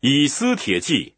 以斯帖记。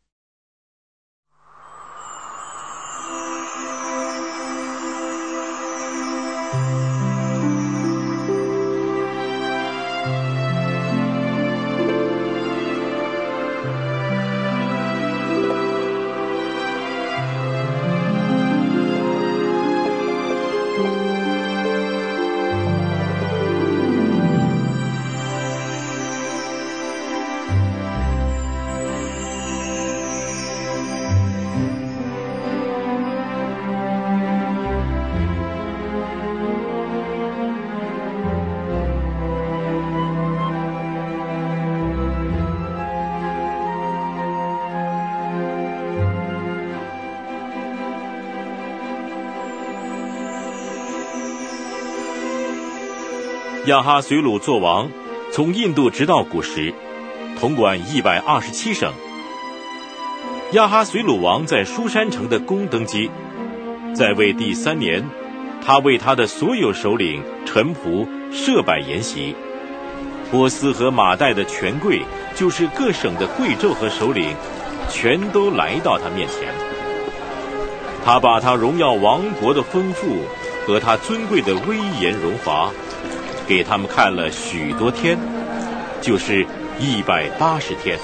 亚哈随鲁作王，从印度直到古时，统管127省。亚哈随鲁王在书珊城的宫登基，在位第3年，他为他的所有首领臣仆设摆筵席。波斯和马代的权贵，就是各省的贵胄和首领，全都来到他面前。他把他荣耀王国的丰富和他尊贵的威严荣华给他们看了许多天，就是180天。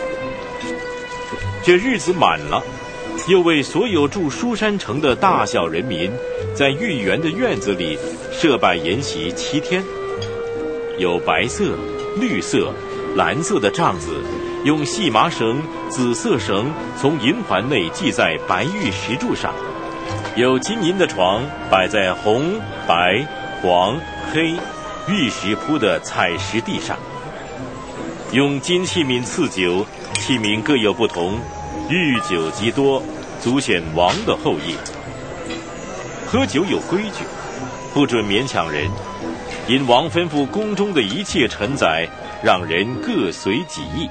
这日子满了，又为所有住书珊城的大小人民，在御园的院子里设摆筵席7天，有白色、绿色、蓝色的帐子，用细麻绳、紫色绳从银环内系在白玉石柱上，有金银的床摆在红、白、黄、黑玉石铺的彩石地上，用金器皿赐酒，器皿各有不同，御酒极多，足显王的后裔。喝酒有规矩，不准勉强人，因王吩咐宫中的一切臣宰，让人各随己意。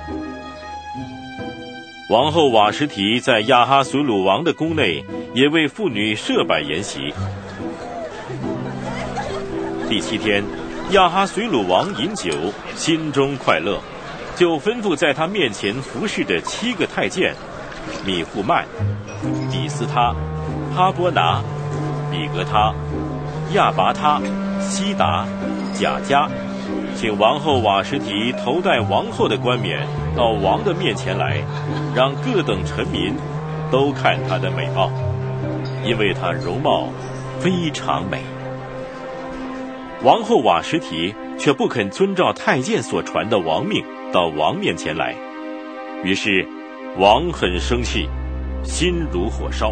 王后瓦实提在亚哈随鲁王的宫内，也为妇女设摆筵席。第7天，亚哈随鲁王饮酒，心中快乐，就吩咐在他面前服侍的7个太监米户曼、比斯他、哈波拿、比格他、亚拔他、西达、贾加，请王后瓦实提头戴王后的冠冕到王的面前来，让各等臣民都看她的美貌，因为她容貌非常美。王后瓦实提却不肯遵照太监所传的王命到王面前来，于是王很生气，心如火烧。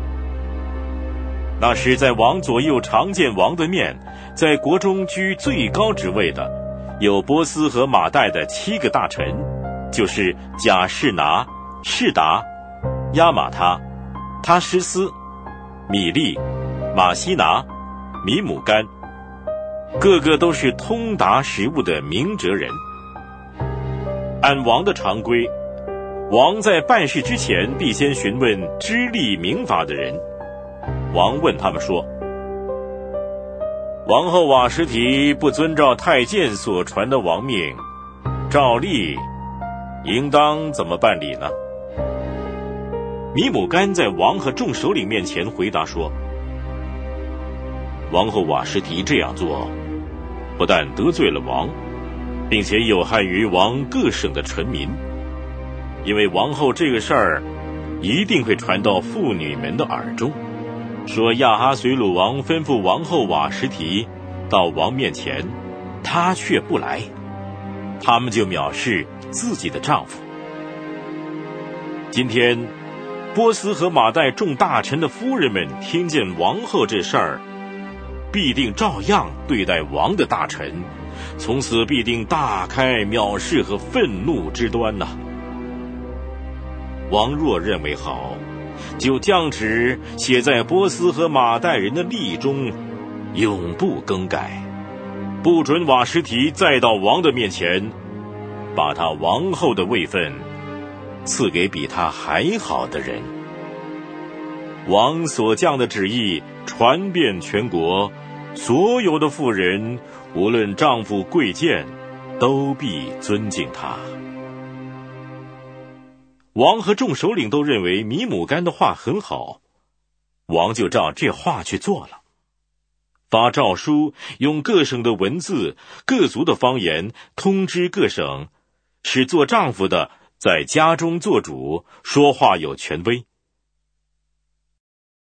那时在王左右常见王的面，在国中居最高职位的，有波斯和马代的7个大臣，就是贾士拿、士达、亚玛他、他施斯、米利、马西拿、米姆干，个个都是通达时务的明哲人。按王的常规，王在办事之前必先询问知例明法的人。王问他们说，王后瓦实提不遵照太监所传的王命，照例应当怎么办理呢？米姆干在王和众首领面前回答说，王后瓦实提这样做，不但得罪了王，并且有害于王各省的臣民，因为王后这个事儿一定会传到妇女们的耳中，说亚哈随鲁王吩咐王后瓦实提到王面前，她却不来，他们就藐视自己的丈夫。今天波斯和马代众大臣的夫人们听见王后这事儿，必定照样对待王的大臣，从此必定大开藐视和愤怒之端呐。王若认为好，就降旨写在波斯和马代人的例中，永不更改，不准瓦实提再到王的面前，把他王后的位分赐给比他还好的人。王所降的旨意传遍全国，所有的妇人，无论丈夫贵贱，都必尊敬他。 王和众首领都认为米母干的话很好，王就照这话去做了，发诏书，用各省的文字、各族的方言通知各省，使做丈夫的在家中做主，说话有权威。